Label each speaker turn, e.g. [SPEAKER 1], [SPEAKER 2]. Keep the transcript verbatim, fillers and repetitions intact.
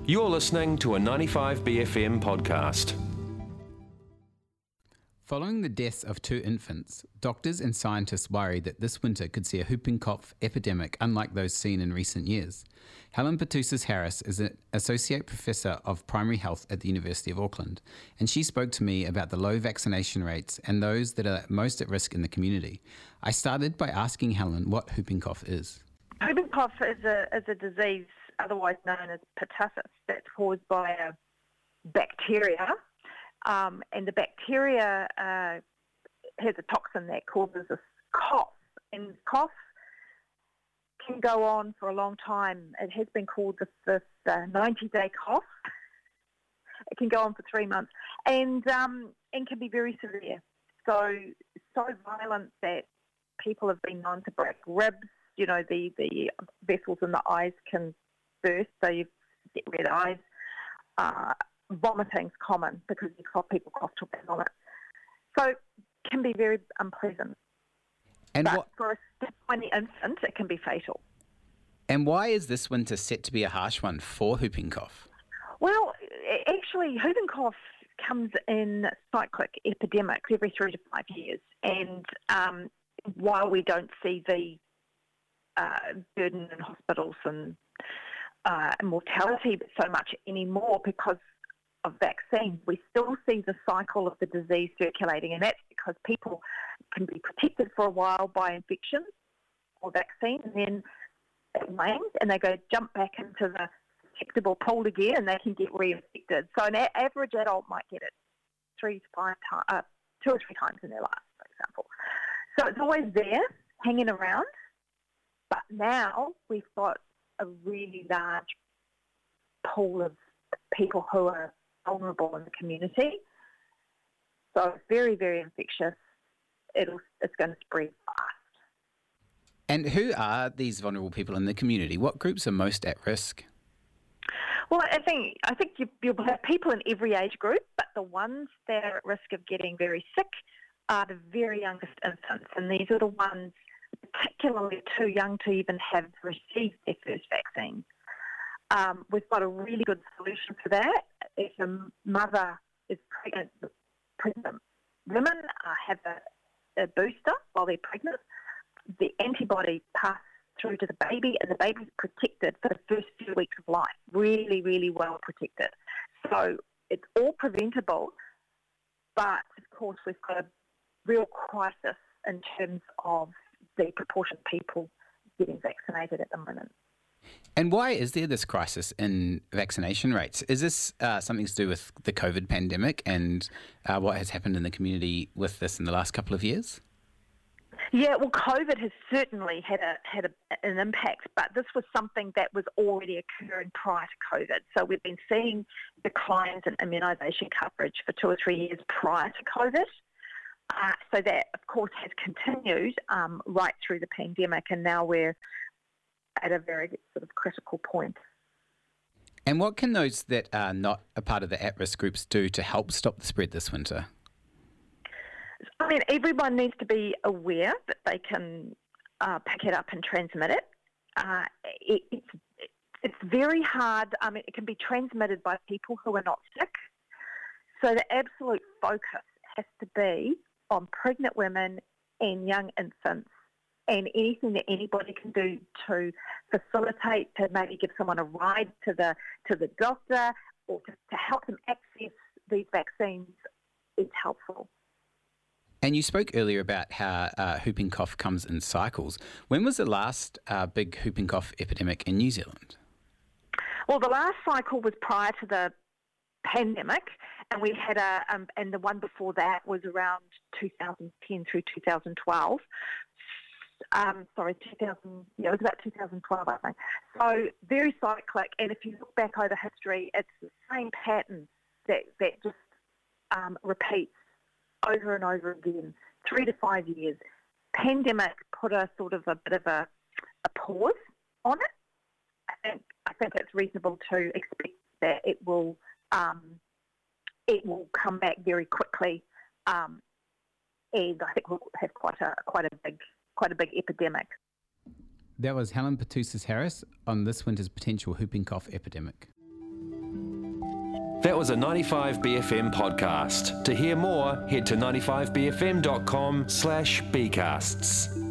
[SPEAKER 1] You're listening to a ninety-five B F M podcast.
[SPEAKER 2] Following the deaths of two infants, doctors and scientists worry that this winter could see a whooping cough epidemic unlike those seen in recent years. Helen Petousis-Harris is an Associate Professor of Primary Health at the University of Auckland, and she spoke to me about the low vaccination rates and those that are most at risk in the community. I started by asking Helen what whooping cough is.
[SPEAKER 3] Whooping cough is a, is a disease otherwise known as pertussis that's caused by a bacteria. Um, and the bacteria uh, has a toxin that causes a cough. And cough can go on for a long time. It has been called the, the uh, ninety-day cough. It can go on for three months and um, and can be very severe. So, so violent that people have been known to break ribs. You know, the, the vessels in the eyes can burst, so you get red eyes. Uh, vomiting's common because you cough, people cough till they vomit. So it can be very unpleasant.
[SPEAKER 2] And
[SPEAKER 3] but
[SPEAKER 2] what,
[SPEAKER 3] for a tiny infant, it can be fatal.
[SPEAKER 2] And why is this winter set to be a harsh one for whooping cough?
[SPEAKER 3] Well, actually, whooping cough comes in cyclic epidemics every three to five years. And um, while we don't see the uh, burden in hospitals and uh, mortality so much anymore because of vaccines, we still see the cycle of the disease circulating, and that's because people can be protected for a while by infection or vaccine, and then it wanes and they go jump back into the susceptible pool again and they can get reinfected. So an a- average adult might get it three to five times, uh, two or three times in their life, for example. So it's always there, hanging around, but now we've got a really large pool of people who are vulnerable in the community. So it's very, very infectious. It'll, it's going to spread fast.
[SPEAKER 2] And who are these vulnerable people in the community? What groups are most at risk?
[SPEAKER 3] Well, I think I think you, you'll have people in every age group, but the ones that are at risk of getting very sick are the very youngest infants, and these are the ones particularly too young to even have received their first vaccine. Um, we've got a really good solution for that. If a mother is pregnant, pregnant women uh, have a, a booster while they're pregnant, the antibody passes through to the baby, and the baby's protected for the first few weeks of life. Really, really well protected. So it's all preventable, but of course we've got a real crisis in terms of the proportion of people getting vaccinated at the moment.
[SPEAKER 2] And why is there this crisis in vaccination rates? Is this uh, something to do with the COVID pandemic and uh, what has happened in the community with this in the last couple of years?
[SPEAKER 3] Yeah, well, COVID has certainly had a had a, an impact, but this was something that was already occurring prior to COVID. So we've been seeing declines in immunisation coverage for two or three years prior to COVID. Uh, so that, of course, has continued um, right through the pandemic, and now we're at a very sort of critical point.
[SPEAKER 2] And what can those that are not a part of the at-risk groups do to help stop the spread this winter?
[SPEAKER 3] I mean, everyone needs to be aware that they can uh, pick it up and transmit it. Uh, it it's, it's very hard. I mean, it can be transmitted by people who are not sick. So the absolute focus has to be on pregnant women and young infants, and anything that anybody can do to facilitate, to maybe give someone a ride to the to the doctor or to, to help them access these vaccines is helpful.
[SPEAKER 2] And you spoke earlier about how uh, whooping cough comes in cycles. When was the last uh, big whooping cough epidemic in New Zealand?
[SPEAKER 3] Well, the last cycle was prior to the pandemic, and we had a, um, and the one before that was around two thousand ten through two thousand twelve. Um, sorry, two thousand, yeah, it was about two thousand twelve, I think. So very cyclic, and if you look back over history, it's the same pattern that, that just um, repeats over and over again, three to five years. Pandemic put a sort of a bit of a, a pause on it. I think I think it's reasonable to expect that it will um, it will come back very quickly, um, and I think we'll have quite a quite a big quite a big epidemic.
[SPEAKER 2] That was Helen Petousis-Harris on this winter's potential whooping cough epidemic.
[SPEAKER 1] That was a ninety-five B F M podcast. To hear more, head to ninety-five b f m dot com slash bcasts.